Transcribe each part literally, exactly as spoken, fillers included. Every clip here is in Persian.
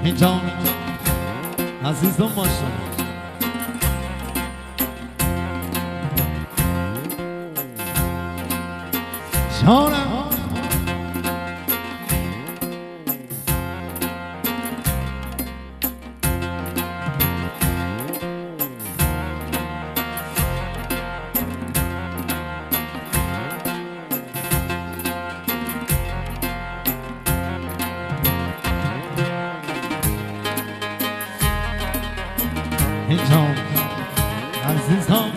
اینجا عزیزم باشه جانم اینجا عزیزم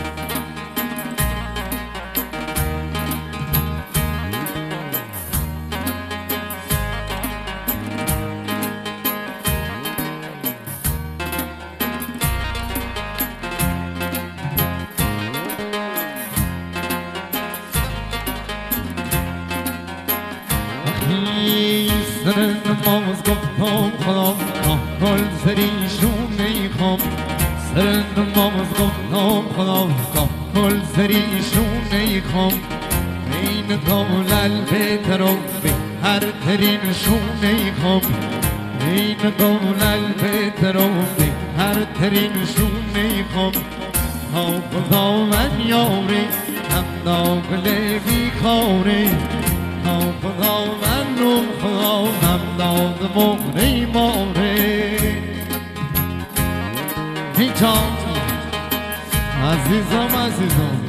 سر نماز گفتم خدا کل سریشون میخوام سر نماز گفتم خدا کل سریشون میخوام این دولل بهتر و بهتر ترینشون میخوام این دولل بهتر و بهتر ترینشون میخوام تا خدا من یاره هم داغله بیخاره تا خدا من رو خدا من داد مغری ماره اینجا عزیزم عزیزم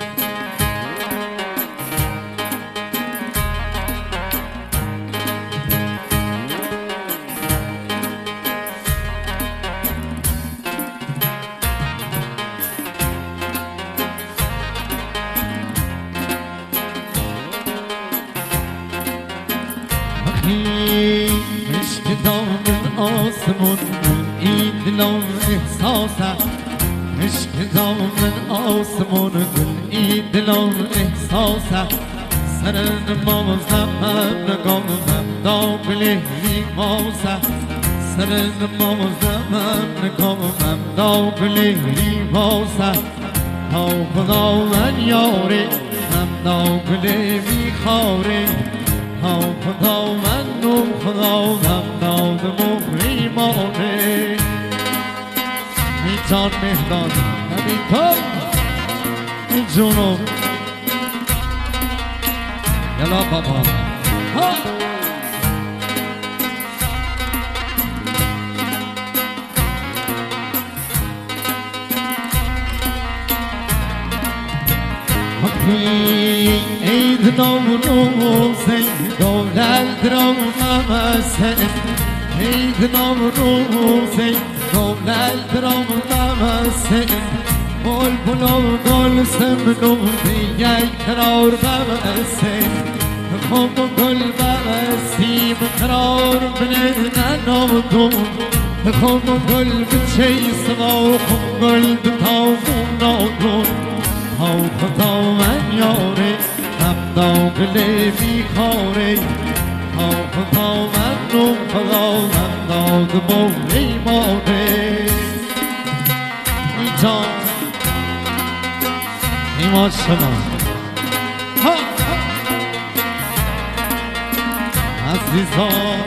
عشق دامن آسمون این دلم احساسه عشق دامن آسمون این دلم احساسه سر نماز هم نگامم داخل لیماسه سر نماز هم نگامم داخل لیماسه تا خدا من یاره هم داخل میخاره تا خدا من نم خدا هم داد مغری ماره میتان مهدان همینطور این جونو یلا بابا ها عید نوروزی دولل درام نمسه عید نوروزی دولل درام نمسه بول بلو گل سمنو دیگه قرار بمسه خم گل بمسیم قرار بنه ننامدون خم گل بچه سوا خم گل بتاون نادون تا خدا من یاره هم داغله بیخاره تا خدا من رو خدا من داد مغری ماره اینجا ایما شما ها عزیزان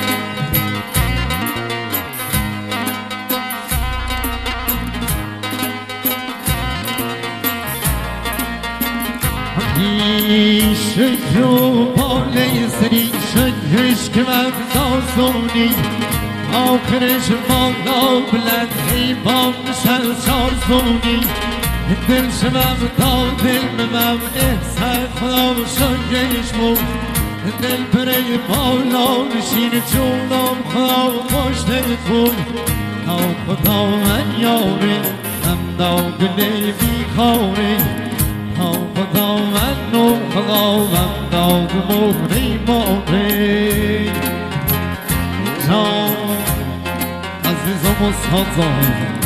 شکر باله سری شکرش که من دازونی آخرش بالا بلند ایبان شل چارزونی دل شمم تا دل ممم احسن خدا شکرش بود دل بره بالا نشین جونم خدا پشت کن تا خدا من یاره هم داغله بیخاره تا خدا من نم خدا من داد مغری ماره جان عزیزم و سازم